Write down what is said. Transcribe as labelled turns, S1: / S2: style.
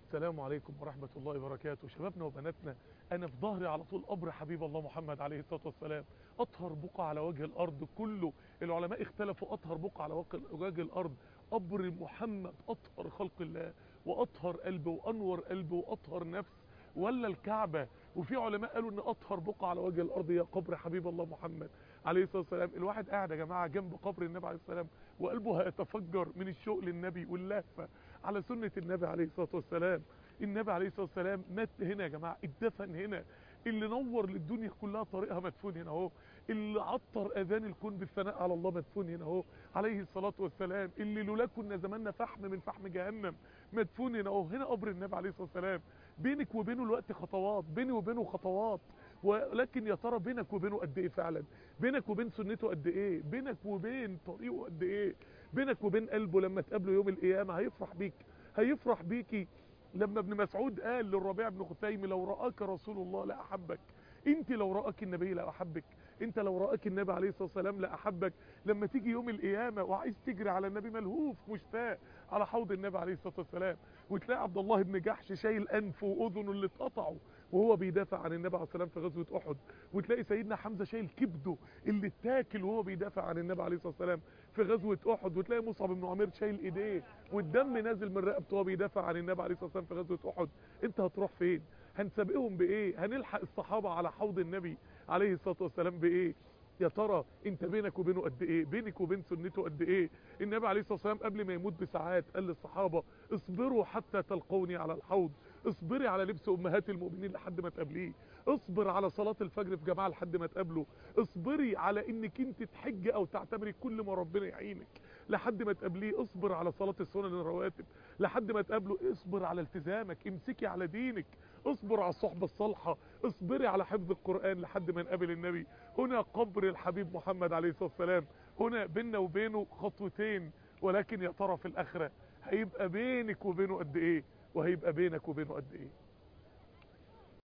S1: السلام عليكم ورحمة الله وبركاته. شبابنا وبناتنا، أنا في ظهري على طول قبر حبيب الله محمد عليه الصلاة والسلام، أطهر بقعة على وجه الأرض كله. العلماء اختلفوا أطهر بقعة على وجه الأرض قبر محمد، أطهر خلق الله وأطهر قلب وأنور قلب وأطهر نفس، ولا الكعبة؟ وفي علماء قالوا ان اطهر بقعة على وجه الارض هي قبر حبيب الله محمد عليه الصلاة والسلام. الواحد قاعد يا جماعة جنب قبر النبي عليه الصلاة والسلام وقلبه هيتفجر من الشوق للنبي واللهفة على سنة النبي عليه الصلاة والسلام. النبي عليه الصلاة والسلام مات هنا يا جماعة، اتدفن هنا. اللي نور للدنيا كلها طريقها مدفون هنا اهو. اللي عطر اذان الكون بالثناء على الله مدفون هنا اهو عليه الصلاة والسلام. اللي لولا كنا زماننا فحم من فحم جهنم مدفون هنا اهو. هنا قبر النبي عليه الصلاة والسلام. بينك وبينه الوقت خطوات، بيني وبينه خطوات، ولكن يا ترى بينك وبينه قد ايه فعلا؟ بينك وبين سنته قد ايه؟ بينك وبين طريقه قد ايه؟ بينك وبين قلبه لما تقابله يوم القيامة هيفرح بيك، هيفرح بيكي. لما ابن مسعود قال للربيع بن خثيم: لو رآك رسول الله لأحبك. انت لو رآك النبي لأحبك، انت لو رآك النبي عليه الصلاة والسلام لأحبك. لما تيجي يوم القيامة وعايز تجري على النبي ملهوف مشتاق على حوض النبي عليه الصلاة والسلام، وتلاقي عبد الله بن جحش شايل انفه واذنه اللي اتقطعوا وهو بيدافع عن النبي عليه الصلاة والسلام في غزوة احد، وتلاقي سيدنا حمزة شايل كبده اللي اتاكل وهو بيدافع عن النبي عليه الصلاة والسلام في غزوة احد، وتلاقي مصعب بن عمير شايل ايديه والدم نازل من رقبته وهو بيدافع عن النبي عليه الصلاة والسلام في غزوة احد. انت هتروح فين؟ هنسابقهم بايه؟ هنلحق الصحابة على حوض النبي عليه الصلاة والسلام بايه؟ يا ترى انت بينك وبينه قد ايه؟ بينك وبين سنته قد ايه؟ النبي عليه الصلاة والسلام قبل ما يموت بساعات قال للصحابة: اصبروا حتى تلقوني على الحوض. اصبري على لبس امهات المؤمنين لحد ما تقابليه، اصبر على صلاة الفجر في جماعة لحد ما تقابله، اصبري على انك انت تحج او تعتبري كل ما ربنا يعينك لحد ما تقابليه، اصبر على صلاة السنن الرواتب لحد ما تقابله، اصبر على التزامك، امسكي على دينك، اصبر على الصحبة الصالحة، اصبري على حفظ القرآن لحد ما نقابل النبي. هنا قبر الحبيب محمد عليه الصلاة والسلام، هنا بيننا وبينه خطوتين، ولكن يا ترى في الآخرة هيبقى بينك وبينه قد ايه؟ وهيبقى بينك وبينه قد ايه؟